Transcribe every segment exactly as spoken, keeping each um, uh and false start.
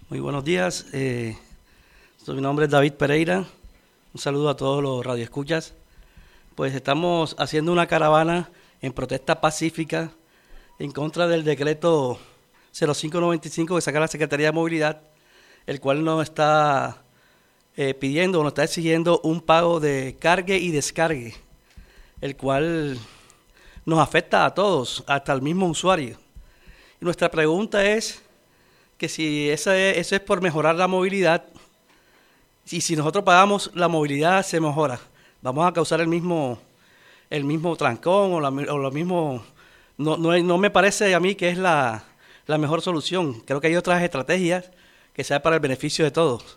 Muy buenos días, eh, mi nombre es David Pereira, un saludo a todos los radioescuchas. Pues estamos haciendo una caravana en protesta pacífica en contra del decreto cero cinco noventa y cinco que saca la Secretaría de Movilidad, el cual nos está eh, pidiendo, nos está exigiendo un pago de cargue y descargue, el cual nos afecta a todos, hasta el mismo usuario. Y nuestra pregunta es que si eso es, eso es por mejorar la movilidad, y si nosotros pagamos la movilidad se mejora, vamos a causar el mismo el mismo trancón o, la, o lo mismo, no, no, no me parece a mí que es la, la mejor solución. Creo que hay otras estrategias que sean para el beneficio de todos.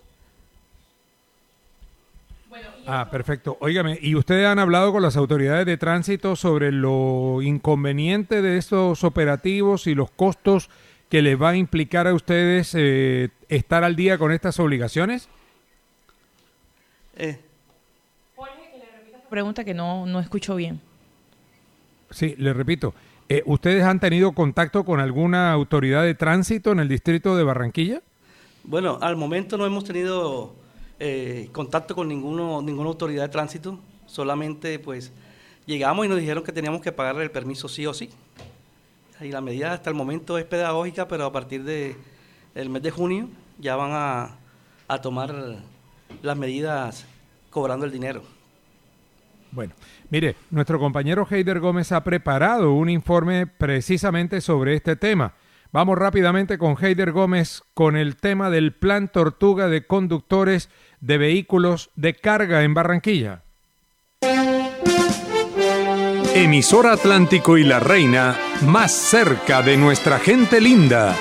Ah, perfecto. Óigame, ¿y ustedes han hablado con las autoridades de tránsito sobre lo inconveniente de estos operativos y los costos que les va a implicar a ustedes eh, estar al día con estas obligaciones? Eh. Jorge, que le repita esta pregunta que no, no escucho bien. Sí, le repito. Eh, ¿Ustedes han tenido contacto con alguna autoridad de tránsito en el distrito de Barranquilla? Bueno, al momento no hemos tenido eh, contacto con ninguno, ninguna autoridad de tránsito. Solamente pues llegamos y nos dijeron que teníamos que pagarle el permiso sí o sí. Y la medida hasta el momento es pedagógica, pero a partir de el mes de junio ya van a, a tomar las medidas cobrando el dinero. Bueno, mire, nuestro compañero Heider Gómez ha preparado un informe precisamente sobre este tema. Vamos rápidamente con Heider Gómez con el tema del Plan Tortuga de conductores de vehículos de carga en Barranquilla. Emisora Atlántico y La Reina, más cerca de nuestra gente linda.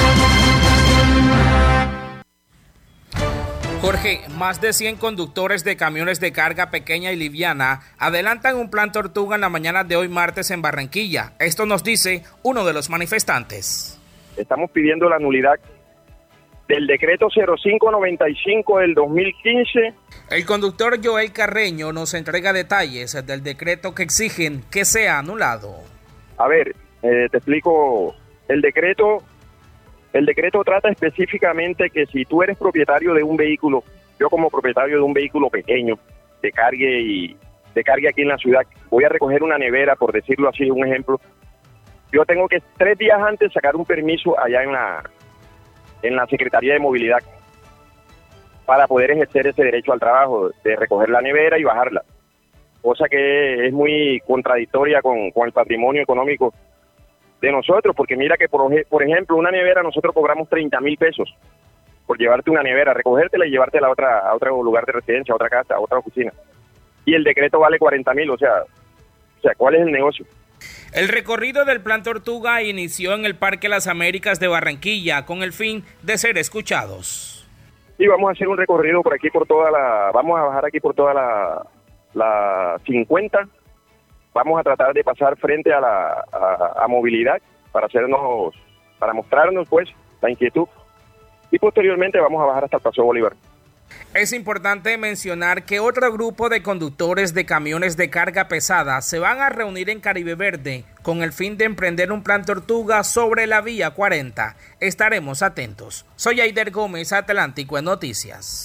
Jorge, más de cien conductores de camiones de carga pequeña y liviana adelantan un plan Tortuga en la mañana de hoy martes en Barranquilla. Esto nos dice uno de los manifestantes. Estamos pidiendo la nulidad del decreto cero cinco noventa y cinco del dos mil quince. El conductor Joel Carreño nos entrega detalles del decreto que exigen que sea anulado. A ver, eh, te explico. El decreto, el decreto trata específicamente que si tú eres propietario de un vehículo, yo como propietario de un vehículo pequeño, de cargue y de cargue aquí en la ciudad, voy a recoger una nevera, por decirlo así, un ejemplo. Yo tengo que tres días antes sacar un permiso allá en la en la Secretaría de Movilidad para poder ejercer ese derecho al trabajo, de recoger la nevera y bajarla, cosa que es muy contradictoria con, con el patrimonio económico de nosotros, porque mira que por, por ejemplo una nevera nosotros cobramos treinta mil pesos por llevarte una nevera, recogértela y llevártela a, otra, a otro lugar de residencia, a otra casa, a otra oficina, y el decreto vale cuarenta mil, o sea, o sea, ¿cuál es el negocio? El recorrido del Plan Tortuga inició en el Parque Las Américas de Barranquilla con el fin de ser escuchados. Sí, vamos a hacer un recorrido por aquí, por toda la, vamos a bajar aquí por toda la, la cincuenta, vamos a tratar de pasar frente a la a, a movilidad para hacernos, para mostrarnos pues la inquietud, y posteriormente vamos a bajar hasta el Paseo Bolívar. Es importante mencionar que otro grupo de conductores de camiones de carga pesada se van a reunir en Caribe Verde con el fin de emprender un plan Tortuga sobre la vía cuarenta. Estaremos atentos. Soy Heider Gómez, Atlántico en Noticias.